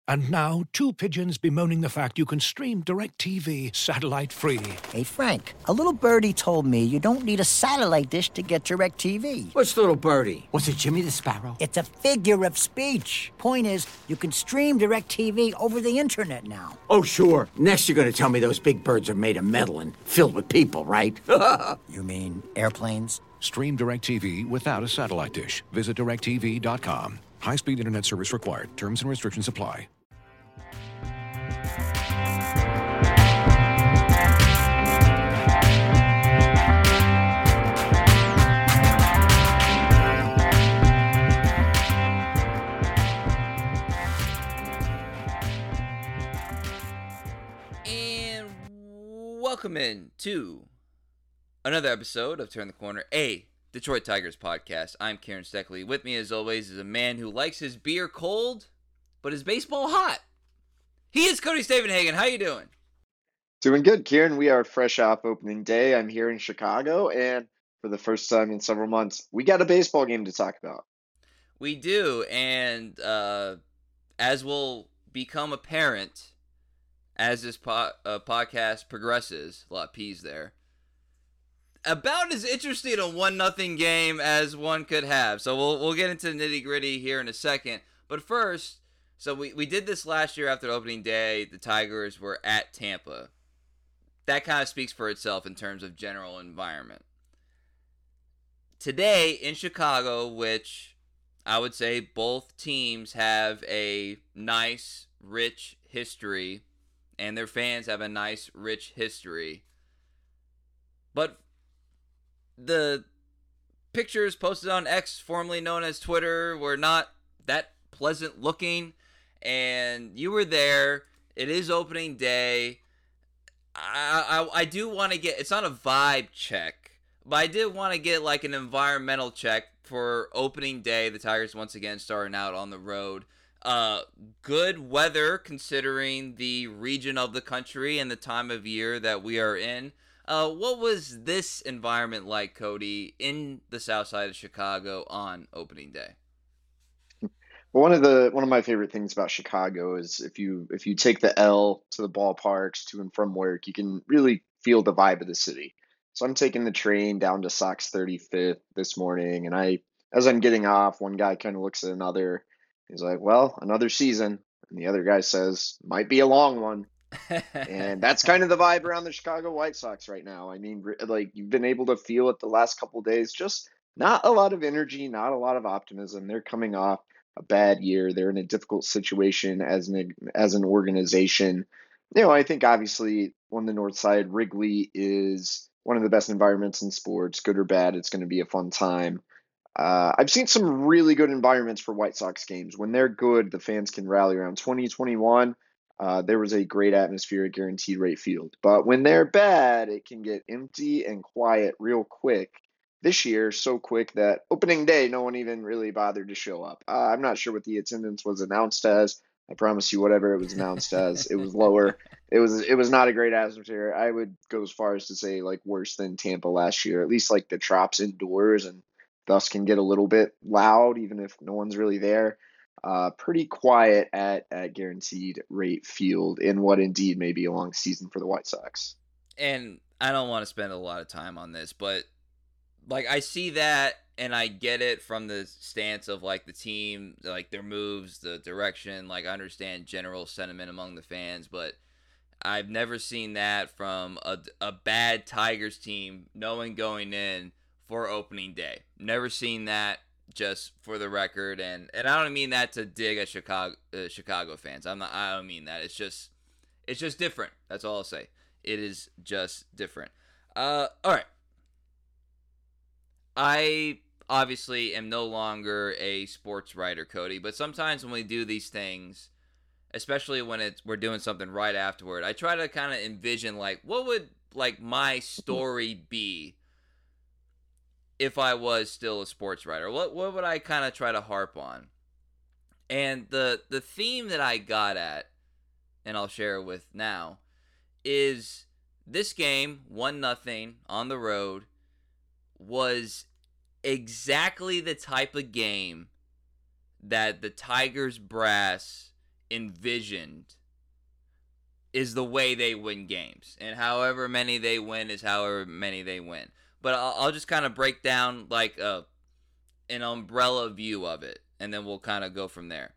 And now, two pigeons bemoaning the fact you can stream DirecTV satellite-free. Hey, Frank, a little birdie told me you don't need a satellite dish to get DirecTV. Which little birdie? Was it Jimmy the Sparrow? It's a figure of speech. Point is, you can stream DirecTV over the internet now. Oh, sure. Next you're going to tell me those big birds are made of metal and filled with people, right? You mean airplanes? Stream DirecTV without a satellite dish. Visit DirecTV.com. High-speed internet service required. Terms and restrictions apply. Welcome in to another episode of Turn the Corner, a Detroit Tigers podcast. I'm Kieran Steckley. With me, as always, is a man who likes his beer cold, but his baseball hot. He is Cody Stavenhagen. How you doing? Doing good, Kieran. We are fresh off opening day. I'm here in Chicago, and for the first time in several months, we got a baseball game to talk about. We do, and as will become apparent as this podcast progresses, a lot of P's there, about as interesting a 1-0 game as one could have. So we'll get into the nitty-gritty here in a second. But first, so we did this last year after opening day. The Tigers were at Tampa. That kind of speaks for itself in terms of general environment. Today in Chicago, which I would say both teams have a nice, rich history, and their fans have a nice, rich history. But the pictures posted on X, formerly known as Twitter, were not that pleasant looking. And you were there. It is opening day. I do want to get, it's not a vibe check, but I did want to get like an environmental check for opening day. The Tigers once again starting out on the road. Good weather considering the region of the country and the time of year that we are in. What was this environment like, Cody, in the south side of Chicago on opening day? Well, one of my favorite things about Chicago is if you take the L to the ballparks to and from work, you can really feel the vibe of the city. So I'm taking the train down to Sox 35th this morning, and as I'm getting off, one guy kind of looks at another. He's like, well, another season. And the other guy says, might be a long one. And that's kind of the vibe around the Chicago White Sox right now. I mean, like, you've been able to feel it the last couple of days. Just not a lot of energy, not a lot of optimism. They're coming off a bad year. They're in a difficult situation as an organization. You know, I think obviously on the north side, Wrigley is one of the best environments in sports, good or bad. It's going to be a fun time. I've seen some really good environments for White Sox games. When they're good, the fans can rally around. 2021, there was a great atmosphere at Guaranteed Rate Field. But when they're bad, it can get empty and quiet real quick. This year, so quick that opening day, no one even really bothered to show up. I'm not sure what the attendance was announced as. I promise you, whatever it was announced as, it was lower. It was not a great atmosphere. I would go as far as to say like worse than Tampa last year. At least like the Trop's indoors and thus can get a little bit loud even if no one's really there. Pretty quiet at Guaranteed Rate Field in what indeed may be a long season for the White Sox. And I don't want to spend a lot of time on this, but like I see that and I get it from the stance of like the team, like their moves, the direction. Like I understand general sentiment among the fans, but I've never seen that from a bad Tigers team knowing going in for opening day. Never seen that, just for the record, and I don't mean that to dig at Chicago fans. I don't mean that. It's just different. That's all I'll say. It is just different. All right. I obviously am no longer a sports writer, Cody, but sometimes when we do these things, especially when we're doing something right afterward, I try to kind of envision like what would like my story be if I was still a sports writer. What would I kind of try to harp on? And the theme that I got at, and I'll share it with now, is this game, 1-0 on the road, was exactly the type of game that the Tigers brass envisioned is the way they win games. And however many they win is however many they win. But I'll just kind of break down like an umbrella view of it, and then we'll kind of go from there.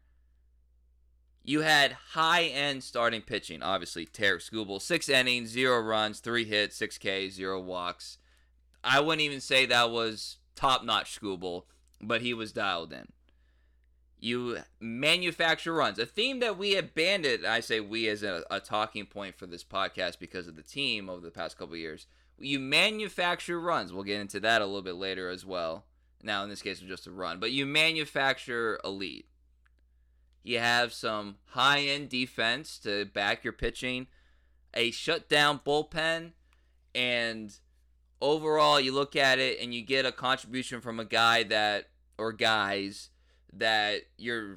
You had high-end starting pitching, obviously. Tarik Skubal, 6 innings, 0 runs, 3 hits, 6 Ks, 0 walks. I wouldn't even say that was top-notch Skubal, but he was dialed in. You manufacture runs, a theme that we have banded. I say we as a talking point for this podcast because of the team over the past couple of years. You manufacture runs. We'll get into that a little bit later as well. Now, in this case, it's just a run. But you manufacture a lead. You have some high-end defense to back your pitching, a shutdown bullpen, and overall, you look at it and you get a contribution from a guy that, or guys, that you're,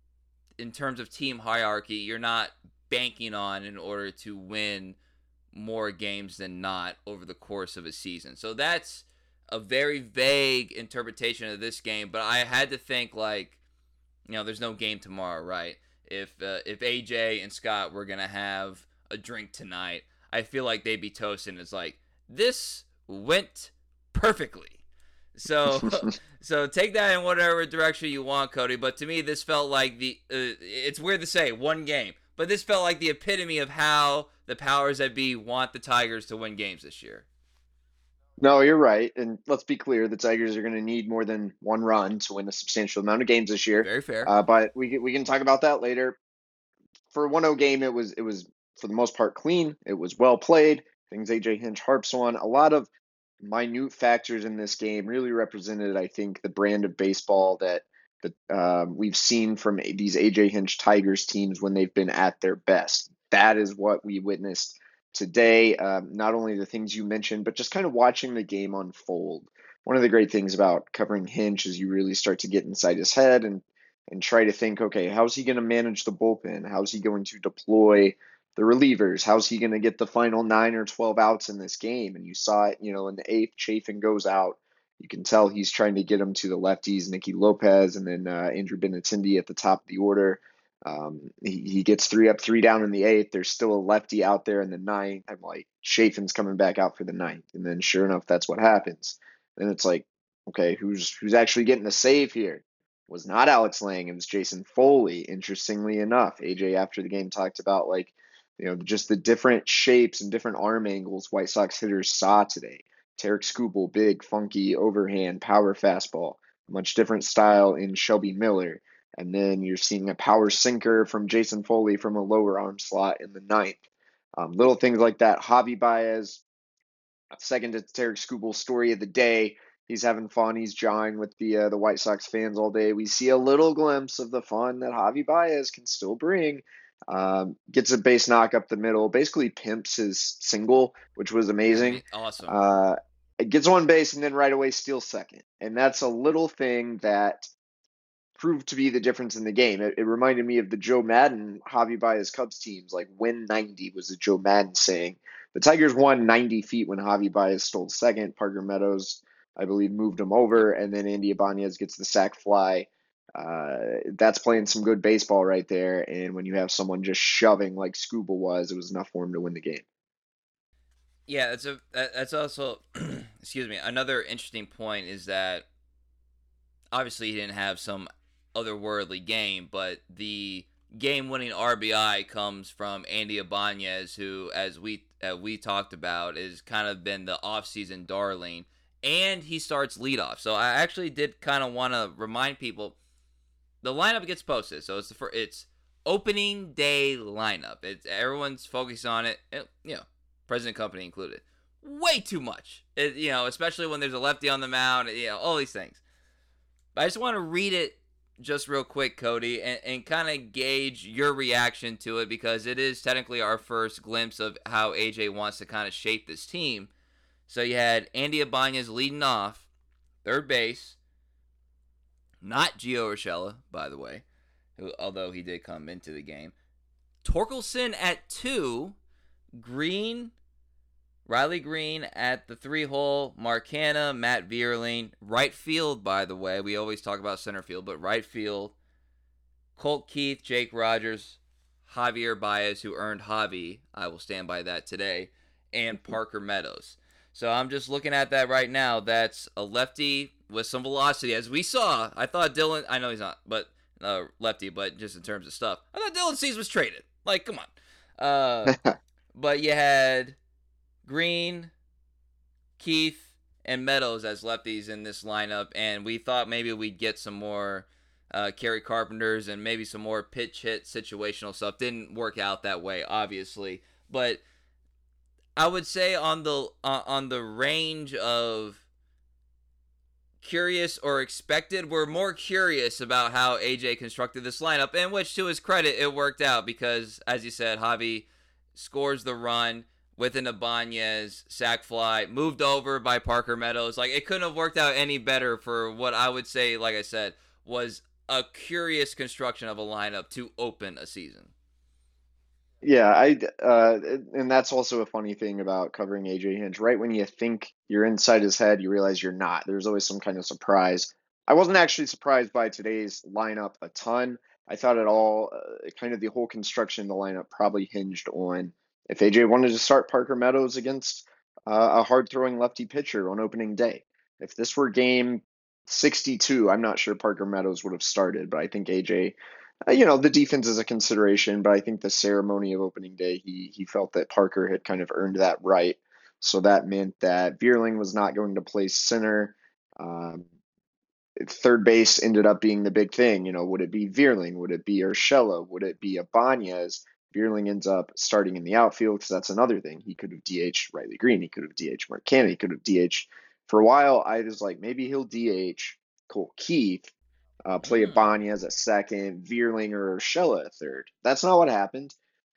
in terms of team hierarchy, you're not banking on in order to win more games than not over the course of a season. So that's a very vague interpretation of this game, but I had to think like, there's no game tomorrow, right? If AJ and Scott were going to have a drink tonight, I feel like they'd be toasting. It's like, this went perfectly. So take that in whatever direction you want, Cody. But to me, this felt like it's weird to say one game, but this felt like the epitome of how the powers that be want the Tigers to win games this year. No, you're right. And let's be clear, the Tigers are going to need more than one run to win a substantial amount of games this year. Very fair. But we can talk about that later. For a 1-0 game, it was for the most part clean. It was well played. Things AJ Hinch harps on. A lot of minute factors in this game really represented, I think, the brand of baseball that we've seen from these AJ Hinch Tigers teams when they've been at their best. That is what we witnessed today. Not only the things you mentioned, but just kind of watching the game unfold. One of the great things about covering Hinch is you really start to get inside his head and try to think, okay, how's he going to manage the bullpen? How's he going to deploy the relievers? How's he going to get the final 9 or 12 outs in this game? And you saw it, in the 8th, Chafin goes out. You can tell he's trying to get him to the lefties, Nicky Lopez, and then Andrew Benintendi at the top of the order. He gets 3 up, 3 down in the 8th. There's still a lefty out there in the 9th. I'm like, Chafin's coming back out for the 9th. And then sure enough, that's what happens. Then it's like, okay, who's actually getting the save here? It was not Alex Lang. It was Jason Foley, interestingly enough. AJ, after the game, talked about just the different shapes and different arm angles White Sox hitters saw today. Tarik Skubal, big, funky, overhand, power fastball. Much different style in Shelby Miller. And then you're seeing a power sinker from Jason Foley from a lower arm slot in the 9th. Little things like that. Javi Baez, second to Tarik Skubal's story of the day. He's having fun. He's jawing with the White Sox fans all day. We see a little glimpse of the fun that Javi Baez can still bring. Gets a base knock up the middle, basically pimps his single, which was amazing. Awesome. It gets on base and then right away steals second. And that's a little thing that proved to be the difference in the game. It reminded me of the Joe Madden Javi Baez Cubs teams, like win 90 was the Joe Madden saying. The Tigers won 90 feet when Javi Baez stole second. Parker Meadows, I believe, moved him over, and then Andy Ibanez gets the sac fly. That's playing some good baseball right there. And when you have someone just shoving like Skubal was, it was enough for him to win the game. Yeah, that's also excuse me. Another interesting point is that obviously he didn't have some otherworldly game, but the game-winning RBI comes from Andy Ibanez, who, as we talked about, is kind of been the off-season darling, and he starts leadoff. So I actually did kind of want to remind people the lineup gets posted. So it's opening day lineup. Everyone's focused on it. President Company included. Way too much. Especially when there's a lefty on the mound. All these things. But I just want to read it just real quick, Cody, and kind of gauge your reaction to it, because it is technically our first glimpse of how AJ wants to kind of shape this team. So you had Andy Ibanez leading off, third base. Not Gio Urshela, by the way, although he did come into the game. Torkelson at 2, Riley Green at the 3-hole, Mark Hanna, Matt Vierling, right field, by the way. We always talk about center field, but right field, Colt Keith, Jake Rogers, Javier Baez, who earned Javi. I will stand by that today, and Parker Meadows. So I'm just looking at that right now. That's a lefty with some velocity. As we saw, I thought Dylan, I know he's not, but lefty, but just in terms of stuff, I thought Dylan Cease was traded. Like, come on. But you had Green, Keith, and Meadows as lefties in this lineup, and we thought maybe we'd get some more Kerry Carpenters and maybe some more pitch hit situational stuff. Didn't work out that way, obviously, but I would say on the range of curious or expected, we're more curious about how AJ constructed this lineup, and which, to his credit, it worked out because, as you said, Javi scores the run with an Ibanez sac fly, moved over by Parker Meadows. Like, it couldn't have worked out any better for what I would say, like I said, was a curious construction of a lineup to open a season. Yeah, and that's also a funny thing about covering AJ Hinch. Right when you think you're inside his head, you realize you're not. There's always some kind of surprise. I wasn't actually surprised by today's lineup a ton. I thought it all, kind of the whole construction of the lineup probably hinged on if AJ wanted to start Parker Meadows against a hard-throwing lefty pitcher on opening day. If this were game 62, I'm not sure Parker Meadows would have started, but I think AJ, the defense is a consideration, but I think the ceremony of opening day, he felt that Parker had kind of earned that right. So that meant that Vierling was not going to play center. Third base ended up being the big thing. Would it be Vierling? Would it be Urshela? Would it be Ibanez? Vierling ends up starting in the outfield because that's another thing. He could have DH Riley Green. He could have DH Mark Cannon. He could have DH. For a while, I was like, maybe he'll DH Colt Keith, play Ibanez at second, Vierling or Urshela at third. That's not what happened.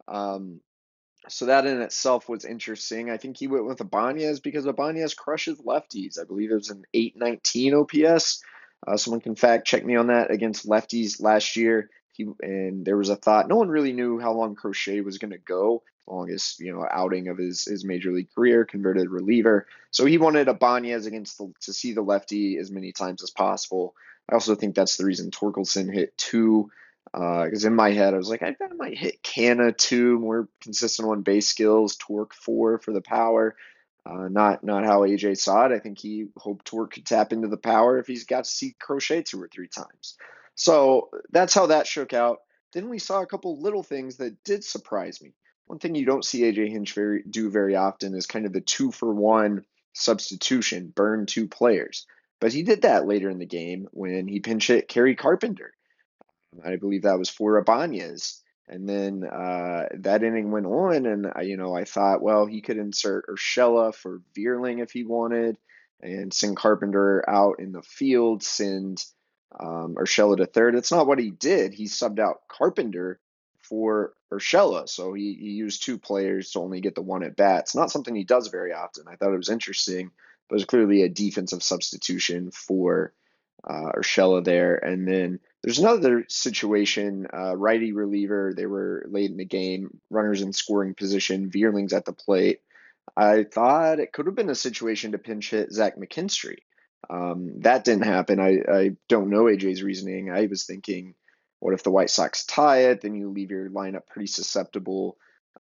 So that in itself was interesting. I think he went with Ibanez because Ibanez crushes lefties. I believe it was an 819 OPS. Someone can fact check me on that, against lefties last year. And there was a thought, no one really knew how long Crochet was going to go. Longest outing of his major league career, converted reliever. So he wanted Ibanez to see the lefty as many times as possible. I also think that's the reason Torkelson hit 2, because in my head I was like, I bet I might hit Canna 2, more consistent on base skills, Torque 4 for the power. Not how AJ saw it. I think he hoped Torque could tap into the power if he's got to see Crochet 2 or 3 times. So that's how that shook out. Then we saw a couple little things that did surprise me. One thing you don't see AJ Hinch do very often is kind of the 2-for-1 substitution, burn 2 players. But he did that later in the game when he pinch hit Kerry Carpenter. I believe that was for Ibanez. And then that inning went on, and I thought, well, he could insert Urshela for Vierling if he wanted, and send Carpenter out in the field, send Urshela to third. That's not what he did. He subbed out Carpenter for Urshela, so he used 2 players to only get the 1 at bat. It's not something he does very often. I thought it was interesting, but it was clearly a defensive substitution for Urshela there. And then there's another situation, righty reliever. They were late in the game, runners in scoring position, Vierling's at the plate. I thought it could have been a situation to pinch hit Zach McKinstry. That didn't happen. I don't know AJ's reasoning. I was thinking, what if the White Sox tie it? Then you leave your lineup pretty susceptible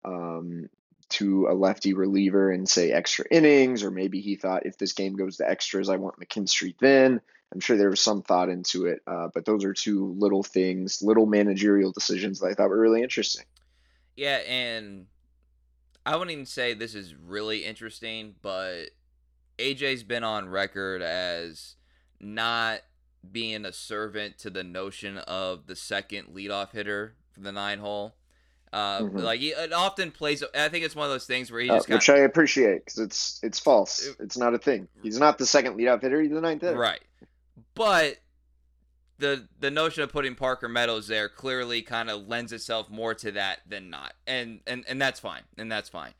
to a lefty reliever and say extra innings, or maybe he thought if this game goes to extras, I want McKinstry then. I'm sure there was some thought into it, but those are 2 little things, little managerial decisions that I thought were really interesting. Yeah, and I wouldn't even say this is really interesting, but AJ's been on record as not being a servant to the notion of the second leadoff hitter for the 9-hole. Like, it often plays. I think it's one of those things where he just which I appreciate, because it's false. It's not a thing. He's not the second leadoff hitter. He's the 9th hitter. Right. But the notion of putting Parker Meadows there clearly kind of lends itself more to that than not, and that's fine. And that's fine.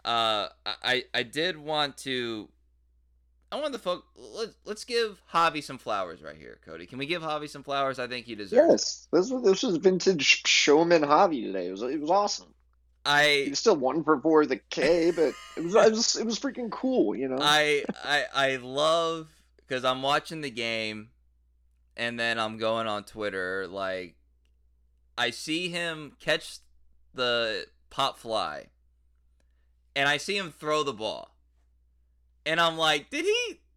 I did want to. I want to let's give Javi some flowers right here, Cody. Can we give Javi some flowers? I think he deserves. Yes, this was vintage showman Javi today. It was awesome. He was still 1 for 4 the K, but it was freaking cool, I love, because I'm watching the game, and then I'm going on Twitter, like, I see him catch the pop fly, and I see him throw the ball, and I'm like, did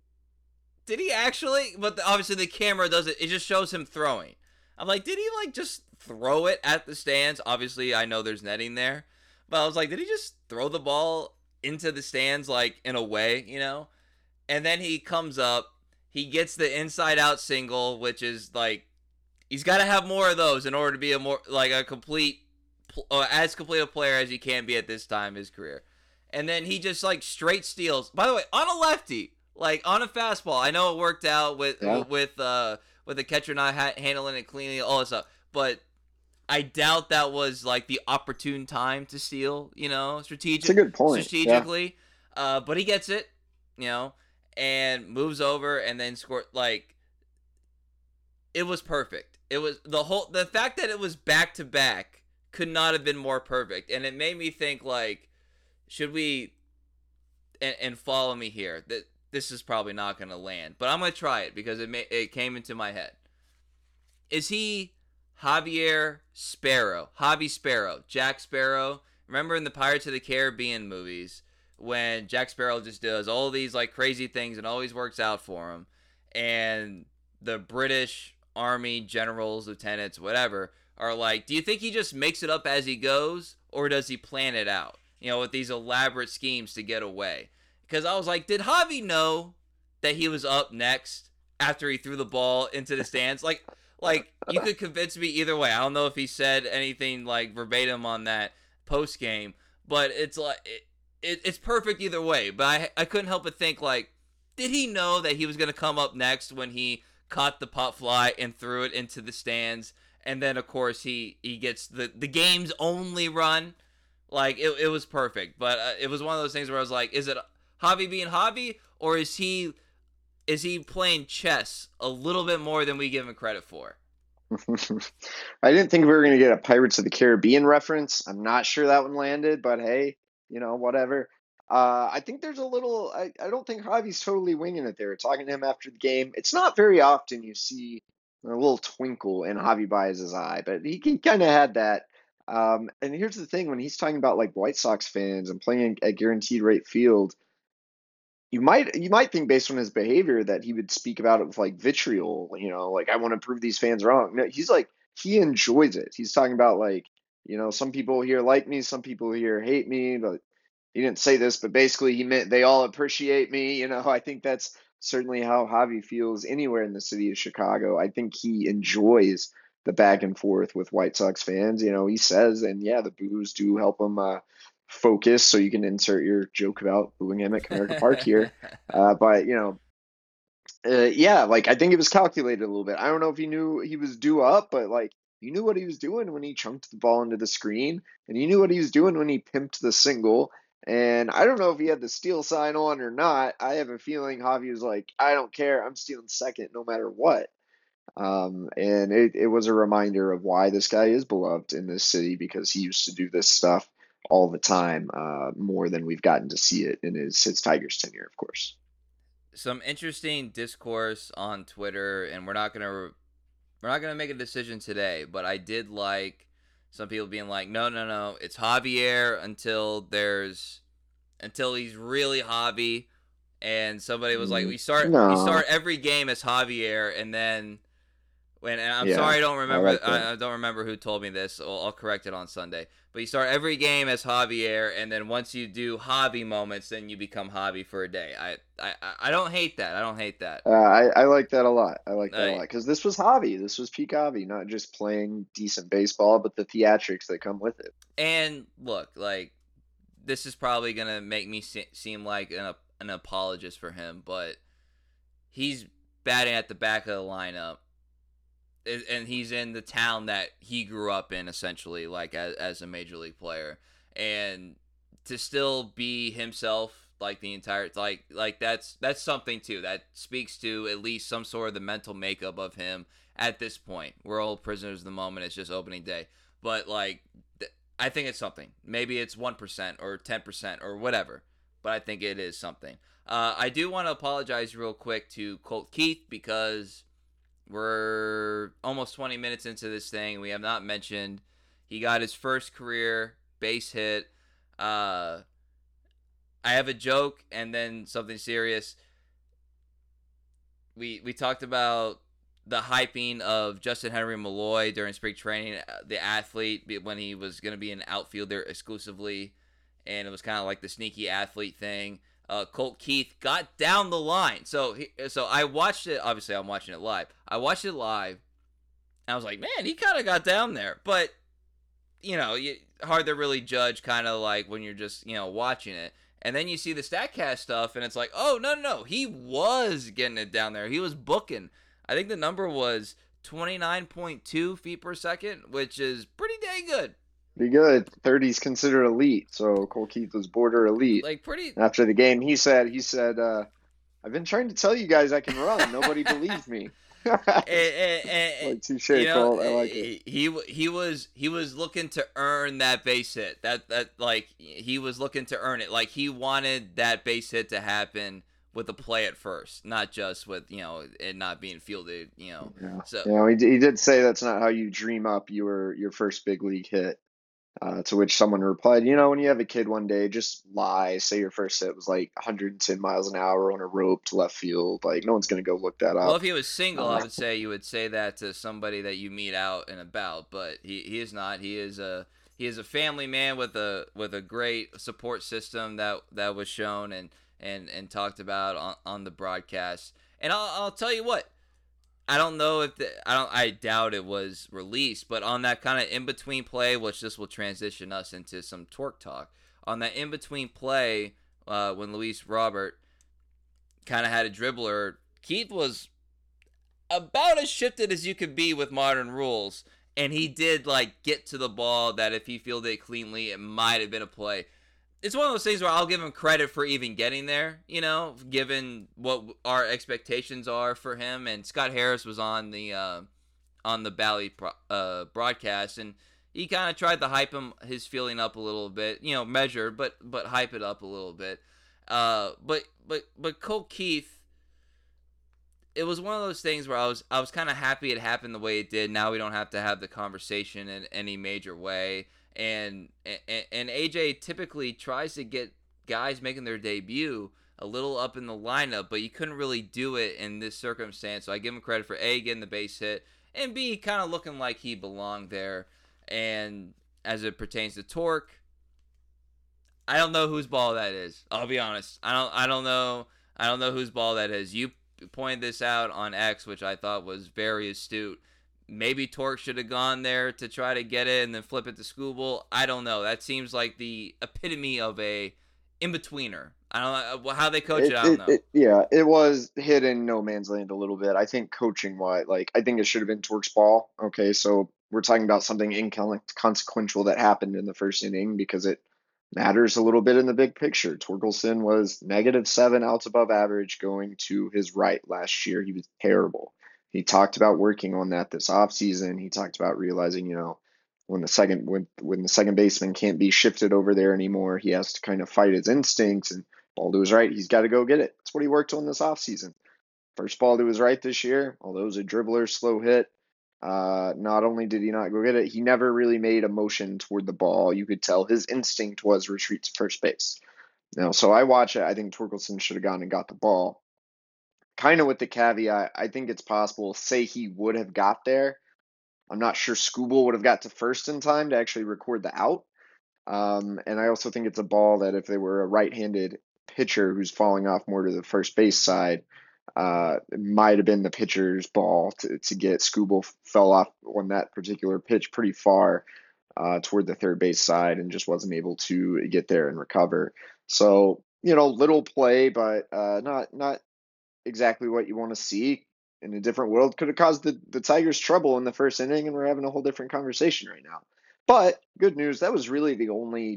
he actually? But obviously the camera doesn't. It just shows him throwing. I'm like, did he like just throw it at the stands? Obviously, I know there's netting there, but I was like, did he just throw the ball into the stands like in a way, you know? And then he comes up, he gets the inside out single, which is like, he's got to have more of those in order to be a more like a complete, as complete a player as he can be at this time in his career. And then he just like straight steals. By the way, on a lefty, like on a fastball. I know it worked out with the catcher not handling it cleanly, all this stuff, but I doubt that was like the opportune time to steal, you know, It's a good point. strategically. Yeah. But he gets it, you know, and moves over and then scored. Like, it was perfect. It was the fact that it was back to back could not have been more perfect. And it made me think, like, should we, and follow me here, that this is probably not going to land, but I'm going to try it because it came into my head. Is he Javier Sparrow? Javi Sparrow. Jack Sparrow. Remember in the Pirates of the Caribbean movies when Jack Sparrow just does all these like crazy things and always works out for him, and the British Army generals, lieutenants, whatever, are like, do you think he just makes it up as he goes, or does he plan it out, you know, with these elaborate schemes to get away? Because I was like, did Javi know that he was up next after he threw the ball into the stands? Like you could convince me either way. I don't know if he said anything like verbatim on that post game, but it's like it's perfect either way. But I couldn't help but think, like, did he know that he was going to come up next when he caught the pop fly and threw it into the stands? And then of course he gets the game's only run. Like, it was perfect. But it was one of those things where I was like, is it Javi being Javi, or is he playing chess a little bit more than we give him credit for? I didn't think we were going to get a Pirates of the Caribbean reference. I'm not sure that one landed, but hey, you know, whatever. I think there's a little, I don't think Javi's totally winging it there. Talking to him after the game, it's not very often you see a little twinkle in Javi Baez's eye, but he kind of had that. And here's the thing, when he's talking about like White Sox fans and playing at Guaranteed Rate Field, you might think based on his behavior that he would speak about it with like vitriol, you know, like, I want to prove these fans wrong. No, he's like, he enjoys it. He's talking about like, you know, some people here like me, some people here hate me, but he didn't say this, but basically he meant they all appreciate me. You know, I think that's certainly how Javi feels anywhere in the city of Chicago. I think he enjoys the back and forth with White Sox fans. You know, he says, and yeah, the boos do help him focus, so you can insert your joke about booing him at Comerica Park here. But, you know, yeah, like, I think it was calculated a little bit. I don't know if he knew he was due up, but like, he knew what he was doing when he chunked the ball into the screen, and he knew what he was doing when he pimped the single. And I don't know if he had the steal sign on or not. I have a feeling Javi was like, I don't care, I'm stealing second no matter what. And it was a reminder of why this guy is beloved in this city, because he used to do this stuff all the time, more than we've gotten to see it in his Tigers tenure, of course. Some interesting discourse on Twitter, and we're not gonna make a decision today, but I did like some people being like, no, it's Javier until he's really Javi, and somebody was like, we start every game as Javier, and then sorry, I don't remember. I don't remember who told me this. I'll correct it on Sunday. But you start every game as Javier, and then once you do Javi moments, then you become Javi for a day. I don't hate that. I like that a lot. I like that a lot, because this was Javi. This was peak Javi, not just playing decent baseball, but the theatrics that come with it. And look, like, this is probably gonna make me seem like an apologist for him, but he's batting at the back of the lineup. And he's in the town that he grew up in, essentially, like as a major league player, and to still be himself, like the entire, like that's something too. That speaks to at least some sort of the mental makeup of him at this point. We're all prisoners of the moment. It's just opening day, but like I think it's something. Maybe it's 1% or 10% or whatever, but I think it is something. I do want to apologize real quick to Colt Keith, because we're almost 20 minutes into this thing. We have not mentioned he got his first career base hit. I have a joke and then something serious. We talked about the hyping of Justin Henry Malloy during spring training, the athlete, when he was going to be an outfielder exclusively, and it was kind of like the sneaky athlete thing. Colt Keith got down the line. So I watched it. Obviously, I'm watching it live. I watched it live. And I was like, man, he kind of got down there. But, hard to really judge kind of like when you're just, watching it. And then you see the StatCast stuff, and it's like, oh, no. He was getting it down there. He was booking. I think the number was 29.2 feet per second, which is pretty dang good. Be good. 30's considered elite, so Cole Keith was border elite. Like pretty. After the game, he said, I've been trying to tell you guys I can run. Nobody believes me. Touche, Cole. I like it. He was looking to earn that base hit. That like he was looking to earn it. Like he wanted that base hit to happen with the play at first, not just with it not being fielded. Yeah. So he did say that's not how you dream up your first big league hit. To which someone replied, when you have a kid one day, just lie. Say your first hit was like 110 miles an hour on a rope to left field. Like, no one's going to go look that up. Well, if he was single, I would say you would say that to somebody that you meet out and about. But he is not. He is a family man with a great support system that was shown and talked about on the broadcast. And I'll tell you what. I don't know if I doubt it was released, but on that kind of in-between play, which this will transition us into some Torque talk, on that in-between play when Luis Robert kind of had a dribbler, Keith was about as shifted as you could be with modern rules, and he did get to the ball that if he fielded it cleanly, it might have been a play. It's one of those things where I'll give him credit for even getting there, given what our expectations are for him. And Scott Harris was on the Bally broadcast, and he kind of tried to hype his feeling up a little bit, measured, but hype it up a little bit. But Colt Keith, it was one of those things where I was kind of happy it happened the way it did. Now we don't have to have the conversation in any major way. And AJ typically tries to get guys making their debut a little up in the lineup, but you couldn't really do it in this circumstance. So I give him credit for A, getting the base hit, and B, kind of looking like he belonged there. And as it pertains to Torque, I don't know whose ball that is. I'll be honest. I don't know whose ball that is. You pointed this out on X, which I thought was very astute. Maybe Torque should have gone there to try to get it and then flip it to Skubal. I don't know. That seems like the epitome of a in-betweener. I don't know how they coach it. I don't know. It was hit in no man's land a little bit. I think coaching-wise, I think it should have been Torque's ball. Okay, so we're talking about something inconsequential that happened in the first inning because it matters a little bit in the big picture. Torkelson was -7 outs above average going to his right last year. He was terrible. He talked about working on that this offseason. He talked about realizing, when the second baseman can't be shifted over there anymore, he has to kind of fight his instincts. And ball to his right, he's got to go get it. That's what he worked on this offseason. First ball to his right this year, although it was a dribbler, slow hit. Not only did he not go get it, he never really made a motion toward the ball. You could tell his instinct was retreat to first base. So I watch it. I think Torkelson should have gone and got the ball. Kind of with the caveat, I think it's possible, say he would have got there. I'm not sure Skubal would have got to first in time to actually record the out. And I also think it's a ball that if they were a right-handed pitcher who's falling off more to the first base side, it might have been the pitcher's ball to get. Skubal fell off on that particular pitch pretty far toward the third base side and just wasn't able to get there and recover. So, little play, but not exactly what you want to see in a different world. Could have caused the Tigers trouble in the first inning, and we're having a whole different conversation right now. But good news, that was really the only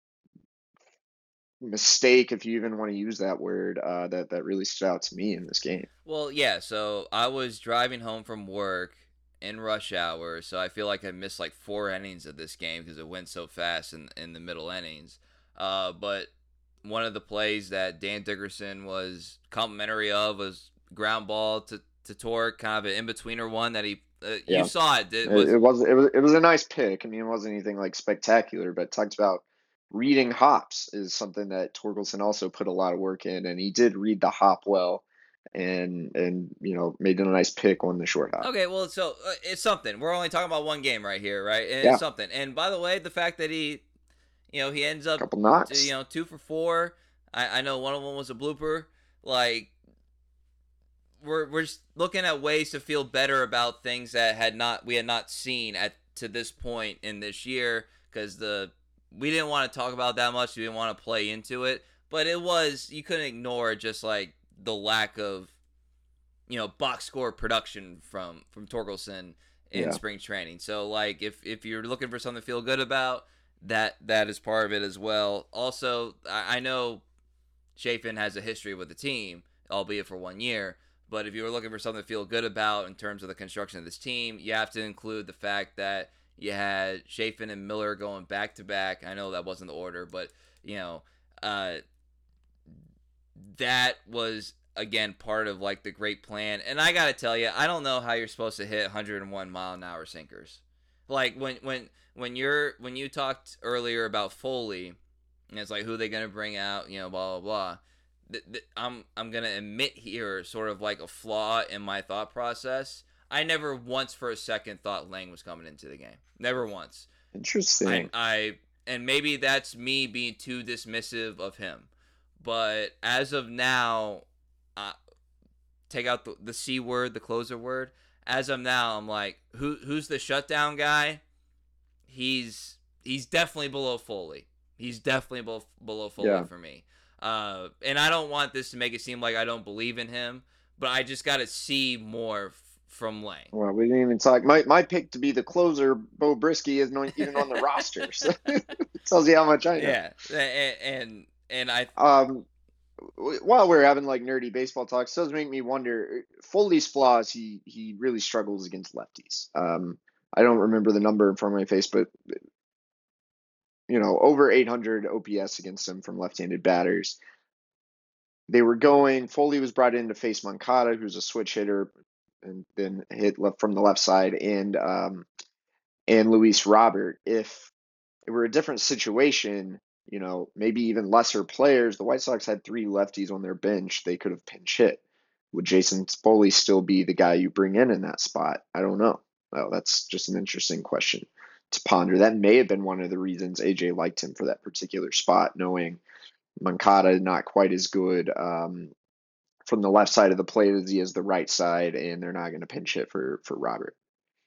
mistake, if you even want to use that word, that really stood out to me in this game. Well, yeah, so I was driving home from work in rush hour, so I feel like I missed 4 innings of this game because it went so fast in the middle innings. But one of the plays that Dan Dickerson was complimentary of was ground ball to to Torque, kind of an in-betweener one that he Yeah. you saw it. It was a nice pick. I mean, it wasn't anything like spectacular, but it talks about reading hops is something that Torkelson also put a lot of work in, and he did read the hop well, and made it a nice pick on the short hop. Okay, well, so it's something. We're only talking about one game right here, right? And Yeah. it's something. And by the way, the fact that he ends up Couple knocks. 2 for 4. I know one of them was a blooper. Like, we're just looking at ways to feel better about things that we had not seen to this point in this year, because we didn't want to talk about that much. We didn't want to play into it, but you couldn't ignore just like the lack of box score production from Torkelson in spring training. So like if you're looking for something to feel good about, that is part of it as well. Also, I know Chafin has a history with the team, albeit for 1 year. But if you were looking for something to feel good about in terms of the construction of this team, you have to include the fact that you had Chafin and Miller going back to back. I know that wasn't the order, but that was again part of like the great plan. And I gotta tell you, I don't know how you're supposed to hit 101-mile-an-hour sinkers. Like when you talked earlier about Foley, and it's like who they gonna bring out, blah blah blah. I'm gonna admit here sort of like a flaw in my thought process. I never once for a second thought Lang was coming into the game. Never once. Interesting. And maybe that's me being too dismissive of him. But as of now, take out the C word, the closer word. As of now, I'm like, who's the shutdown guy? He's definitely below Foley. He's definitely below Foley for me. And I don't want this to make it seem like I don't believe in him, but I just got to see more from Lang. Well, we didn't even talk. My pick to be the closer, Bo Brisky, is not even on the roster. So it tells you how much I know. Yeah, and I. While we're having like nerdy baseball talks, it does make me wonder. Foley's flaws, he really struggles against lefties. I don't remember the number in front of my face, but over 800 OPS against him from left-handed batters. Foley was brought in to face Moncada, who's a switch hitter, and then hit from the left side, and Luis Robert. If it were a different situation, maybe even lesser players, the White Sox had 3 lefties on their bench. They could have pinch hit. Would Jason Foley still be the guy you bring in that spot? I don't know. Well, that's just an interesting question to ponder. That may have been one of the reasons AJ liked him for that particular spot, knowing Moncada not quite as good from the left side of the plate as he is the right side, and they're not going to pinch hit for Robert.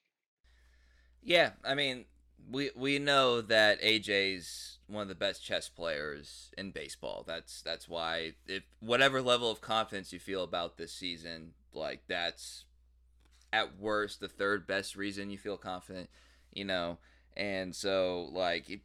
Yeah, I mean, we know that AJ's one of the best chess players in baseball. That's why, if whatever level of confidence you feel about this season, like that's at worst the third best reason you feel confident, and so like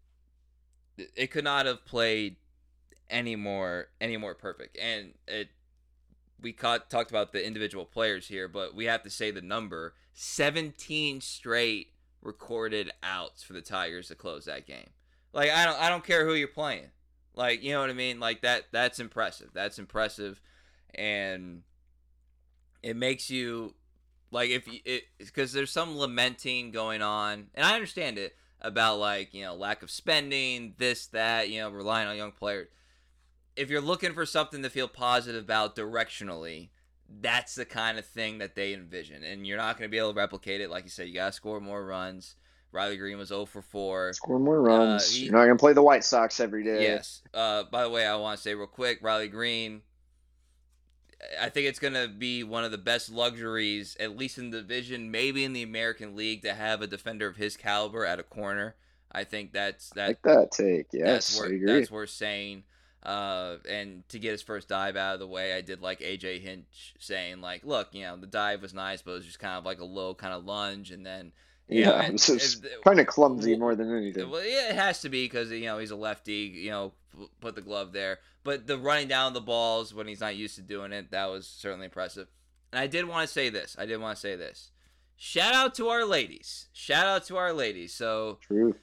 it could not have played any more perfect. And we talked about the individual players here, but we have to say the number: 17 straight recorded outs for the Tigers to close that game. Like, I don't care who you're playing. Like, you know what I mean? Like that's impressive. That's impressive. And it makes you like, because there's some lamenting going on, and I understand it, about like, lack of spending, this, that, relying on young players. If you're looking for something to feel positive about directionally, that's the kind of thing that they envision. And you're not going to be able to replicate it. Like you said, you got to score more runs. Riley Green was 0 for 4. Score more runs. You're not going to play the White Sox every day. Yes. By the way, I want to say real quick, Riley Green, I think it's going to be one of the best luxuries, at least in the division, maybe in the American League, to have a defender of his caliber at a corner. I think that's I like that take. Yes, I agree. That's worth saying. And to get his first dive out of the way, I did like AJ Hinch saying, like, look, the dive was nice, but it was just kind of like a low kind of lunge, and then it's kind of clumsy more than anything. Well, yeah, it has to be because he's a lefty. Put the glove there, but the running down the balls when he's not used to doing it, that was certainly impressive. And I did want to say this. Shout out to our ladies. So true.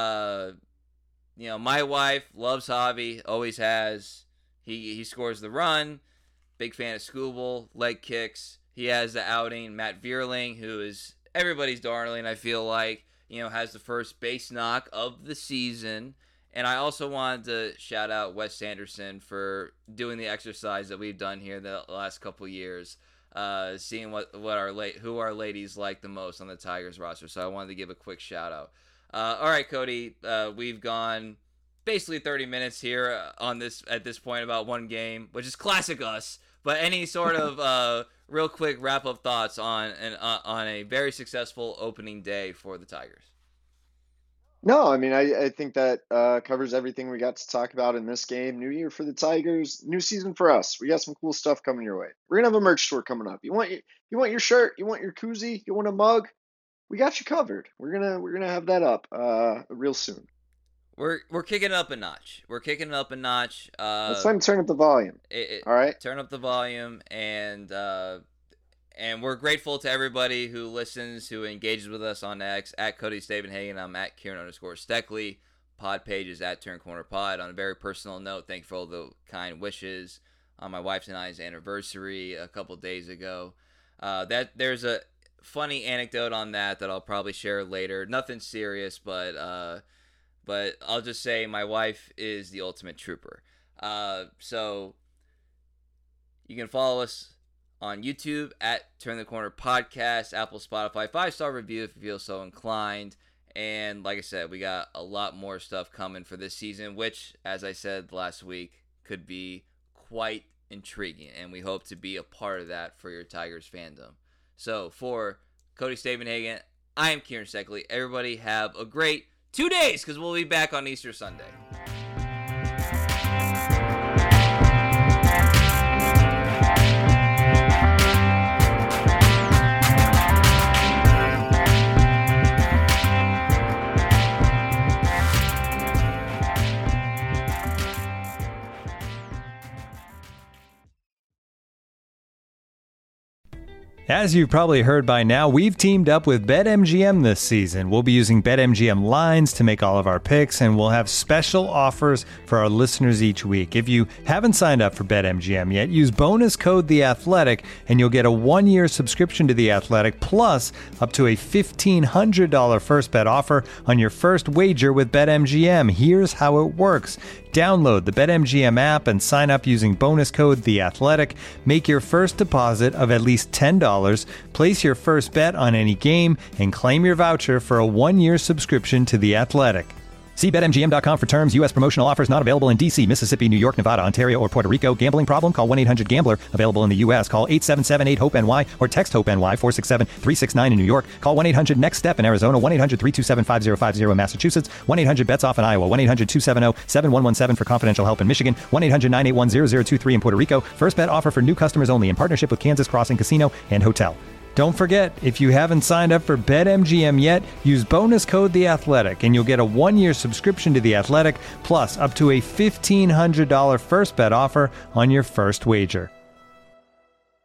My wife loves Javi, always has. He scores the run. Big fan of Scooble, leg kicks. he has the outing. Matt Vierling, who is everybody's darling, I feel like, has the first base knock of the season. And I also wanted to shout out Wes Sanderson for doing the exercise that we've done here the last couple years, seeing who our ladies like the most on the Tigers roster. So I wanted to give a quick shout out. All right, Cody, we've gone basically 30 minutes here at this point about one game, which is classic us. But any sort of real quick wrap up thoughts on a very successful opening day for the Tigers? No, I mean, I think that covers everything we got to talk about in this game. New year for the Tigers, new season for us. We got some cool stuff coming your way. We're gonna have a merch store coming up. You want your shirt, you want your koozie, you want a mug, we got you covered. We're gonna have that up real soon. We're kicking it up a notch. It's time to turn up the volume. All right, turn up the volume, and we're grateful to everybody who listens, who engages with us on X, at Cody Stavenhagen. I'm at Kieran_Steckley. Pod page is at Turn Corner Pod. On a very personal note, thank you for all the kind wishes on my wife's and I's anniversary a couple days ago. There's a funny anecdote on that I'll probably share later. Nothing serious, but I'll just say my wife is the ultimate trooper. So you can follow us on YouTube at Turn the Corner Podcast, Apple, Spotify, 5-star review if you feel so inclined. And like I said, we got a lot more stuff coming for this season, which, as I said last week, could be quite intriguing. And we hope to be a part of that for your Tigers fandom. So for Cody Stavenhagen, I am Kieran Steckley. Everybody have a great 2 days, because we'll be back on Easter Sunday. As you've probably heard by now, we've teamed up with BetMGM this season. We'll be using BetMGM lines to make all of our picks, and we'll have special offers for our listeners each week. If you haven't signed up for BetMGM yet, use bonus code THEATHLETIC, and you'll get a 1-year subscription to The Athletic, plus up to a $1,500 first bet offer on your first wager with BetMGM. Here's how it works. Download the BetMGM app and sign up using bonus code THEATHLETIC. Make your first deposit of at least $10. Place your first bet on any game and claim your voucher for a 1-year subscription to The Athletic. See BetMGM.com for terms. U.S. promotional offers not available in D.C., Mississippi, New York, Nevada, Ontario, or Puerto Rico. Gambling problem? Call 1-800-GAMBLER. Available in the U.S. Call 877-8-HOPE-NY or text HOPE-NY 467-369 in New York. Call 1-800-NEXT-STEP in Arizona. 1-800-327-5050 in Massachusetts. 1-800-BETS-OFF in Iowa. 1-800-270-7117 for confidential help in Michigan. 1-800-981-0023 in Puerto Rico. First bet offer for new customers only in partnership with Kansas Crossing Casino and Hotel. Don't forget, if you haven't signed up for BetMGM yet, use bonus code THEATHLETIC, and you'll get a 1-year subscription to The Athletic, plus up to a $1,500 first bet offer on your first wager.